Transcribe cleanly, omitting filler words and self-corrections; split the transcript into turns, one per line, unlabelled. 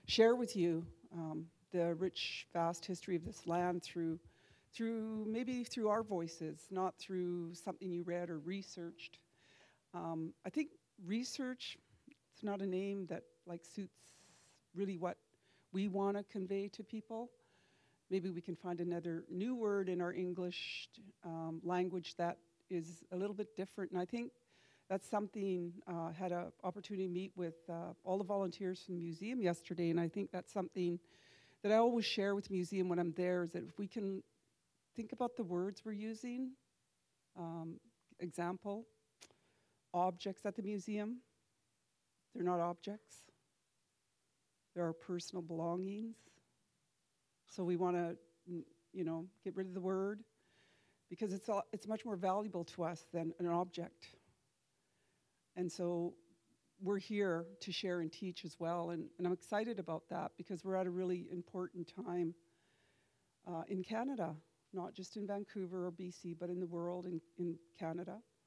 share with you the rich, vast history of this land through maybe through our voices, not through something you read or researched. I think research, it's not a name that like suits really what we want to convey to people. Maybe we can find another new word in our English language that is a little bit different. And I think that's something, had an opportunity to meet with all the volunteers from the museum yesterday, and I think that's something that I always share with the museum when I'm there, is that if we can think about the words we're using, example, objects at the museum, they're not objects. They're our personal belongings. So we want to, get rid of the word because it's much more valuable to us than an object. And so we're here to share and teach as well. And I'm excited about that because we're at a really important time in Canada, not just in Vancouver or BC, but in the world, in Canada.